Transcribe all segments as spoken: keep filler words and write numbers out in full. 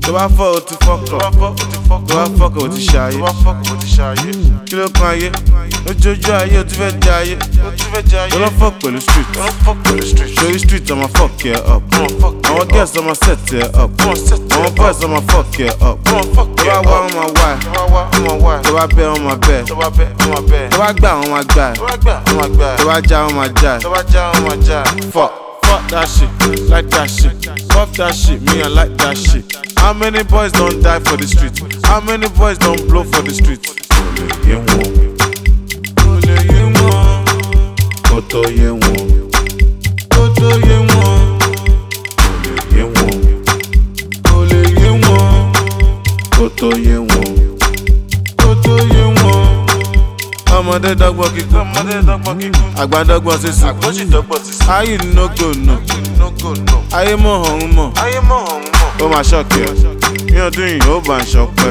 tó bá fọ́ o ti fọ́kọ̀, tó bá fọ́kọ̀ o ti ṣayé. Kí ló kan ayé? Lójoojú ayé o ti fẹ́ jẹ ayé. Tó lọ fọ́ pẹ̀lú street. Sórí street ọmọ fuck ẹ up. Àwọn girls ọmọ set ẹ up. Àwọn boys ọmọ fuck ẹ up. Tó bá wá ọmọ wá ẹ. Tó bá bẹ́ ọmọ bẹ́ ẹ. Tó bá gbà ọmọ gbà ẹ. Tó bá já ọmọ já ẹ. Fuck. Fuck that shit, like that shit. Fuck that shit, me I like that shit. How many boys don't die for the street? How many boys don't blow for the street? Ole ye won, ole ye won, koto ye won, koto ye won, ole ye won, ole ye won, koto ye won, koto ye won. Ọmọdé dọ́gbọ́n kíkún, àgbà dọ́gbọ́n sísun. Ayé no go no, ayé mọ̀ ọ̀hún mọ̀. Ó máa ṣọ́ọ̀kì ẹ̀, ní ọdún yìí ó bá ń ṣọpẹ́.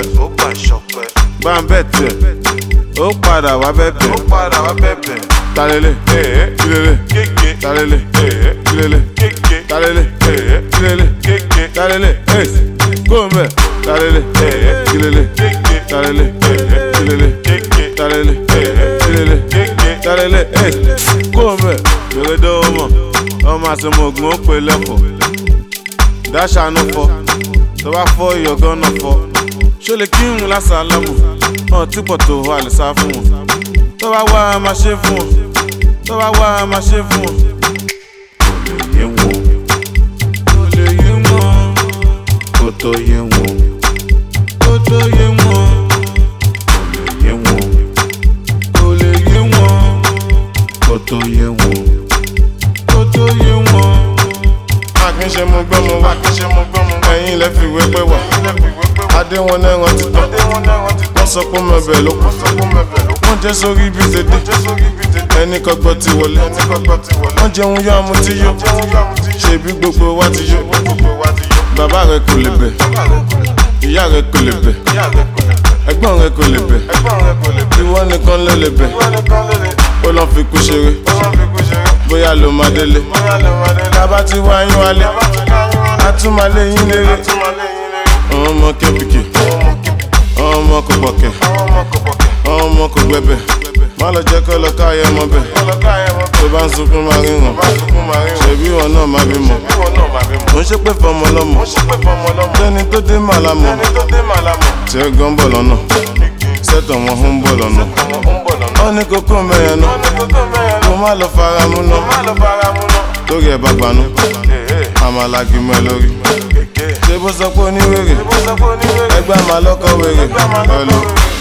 Bá ń bẹ̀ tẹ̀, ó padà wá bẹ̀bẹ̀. Talele, kílele, talele, kílele, talele, kílele, talele, kó ń bẹ̀. Talele, kílele, talele, kílele, talele, kílele, talele, kó ń bẹ̀. Yòrè dó mọ̀, ọmọ àsomọ̀ ògùn ó pè lẹ́fọ̀. Dáṣà ló fọ́, tó bá fọ́ ìyọ̀gán náà fọ́. Ṣó lè kírun lásàlámù, hàn tí pọ̀ tó wà lè sá fún wọn. Tó bá wá a máa ṣe fún wọn, tó bá wá a máa ṣe fún wọn. Olè yé wọn, olè yé wọn, kó tó yé wọn, kó tó yé wọn. Olè yé wọn, olè yé wọn, kó tó yé wọn, kó tó yé wọn. Akínṣe mo gbọ́ mo wá, ẹ̀yin lẹ fi wé pé wà. Adé wọn lẹ́ran ti tán, wọ́n sọ pé mẹ́bẹ̀ ló kù. Wọ́n jẹ́ sórí ibi tèdè, ẹni kọ́gbọ́ ti wọlé. Wọ́n jẹun yá mu tí yó, ṣebí gbogbo wa ti yó. Bàbá rẹ kò lè bẹ̀, ìyá rẹ kò lè bẹ̀, ẹ̀gbọ́n rẹ kò lè bẹ̀, ìwọ nìkan ló lè bẹ̀. Ó lọ fi kú ṣeré, bóyá ló máa délé. Bàbá ti wá yín wálé, a tún máa lé yín léré. Àwọn ọmọ kẹ́bíkì, àwọn ọmọ kò pọ̀kẹ́, àwọn ọmọ kò gbẹ̀bẹ̀. Má lọ jẹ́ kọ́ lọ káyé ọmọ bẹ̀. Tó bá ń sunkún máa ríran, ṣèbí wọn náà máa bímọ. Mo ń ṣépè fọmọ lọ́mọ, tẹ́ni tó dé màlámọ̀. Tí ẹ gan bọ̀ lọ́nà, sẹ́tọ̀ wọn ń bọ̀ lọ́nà. Wọ́n ní kókó mẹ́yẹn náà, kó má lọ fara mú náà. Lórí ẹ̀ bá gbanú, àmàlàgì mọ́ ẹ lórí. Ṣé bó sọ pé oníwèrè, ẹgbẹ́ àmàlọ́kọ̀ wèrè, ọ̀lọ́.